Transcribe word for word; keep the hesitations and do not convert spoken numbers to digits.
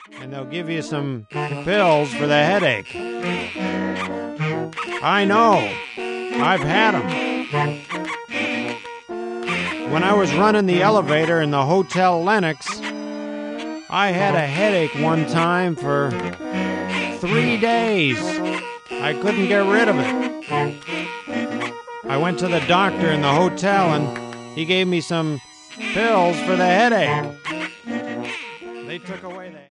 and they'll give you some pills for the headache. I know. I've had them. When I was running the elevator in the Hotel Lenox, I had a headache one time for three days. I couldn't get rid of it. I went to the doctor in the hotel, and he gave me some pills for the headache. They took away the...